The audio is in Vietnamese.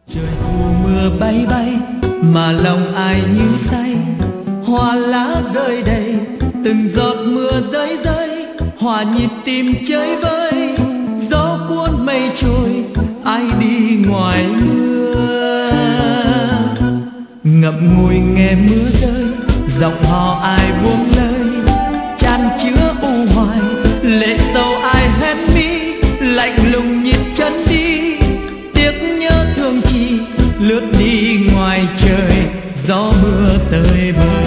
Trời thu mưa bay bay mà lòng ai như say, hoa lá rơi đầy từng giọt mưa rơi rơi, hòa nhịp tim chơi vơi, gió cuốn mây trôi ai đi ngoài mưa. Ngậm ngùi nghe mưa rơi, giọng hò ai buông lời, chan chứa u hoài, lệ sâu ai hét mi, lạnh lùng nhịp chân đi, tiếc nhớ thương chi lướt đi ngoài trời, gió mưa tơi bời.